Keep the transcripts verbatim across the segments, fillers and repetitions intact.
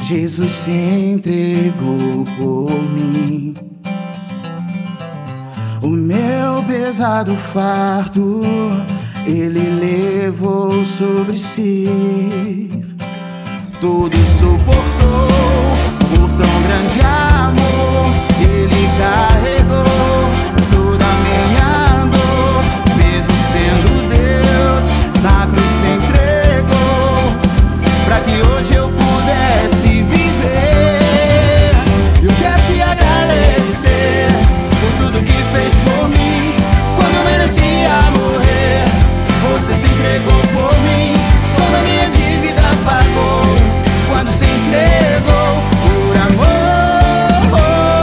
Jesus se entregou por mim. O meu pesado fardo Ele levou sobre si. Tudo suportou por tão grande amor. Ele carregou toda a minha dor. Mesmo sendo Deus, na cruz se entregou pra que hoje eu pudesse viver. Eu quero te agradecer por tudo que fez por mim. Quando eu merecia morrer, você se entregou por mim. Toda a minha dívida pagou quando se entregou por amor.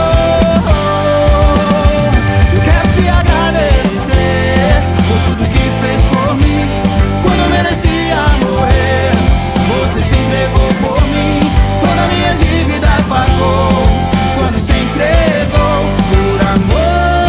Eu quero te agradecer por tudo que fez por mim. Quando eu merecia morrer, você se entregou por mim. Toda a minha dívida pagou quando se entregou por amor.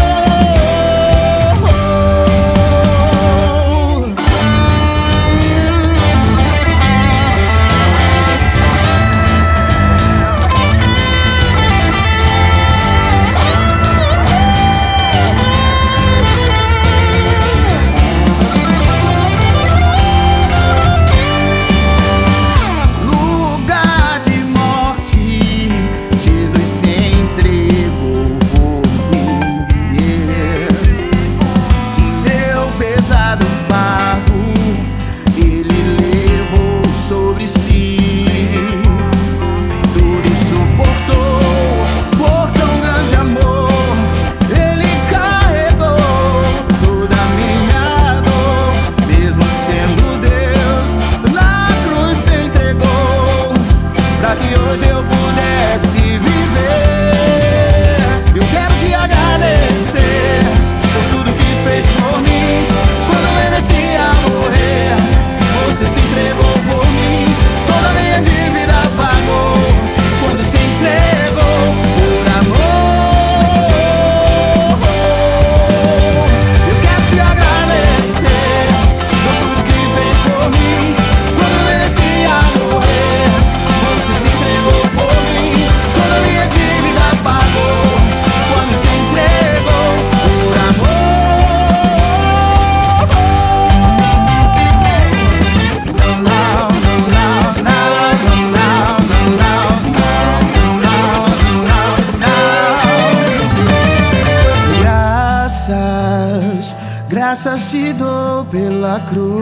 Graças te dou pela cruz,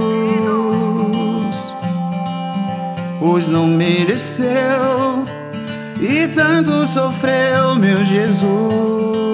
pois não mereceu e tanto sofreu meu Jesus.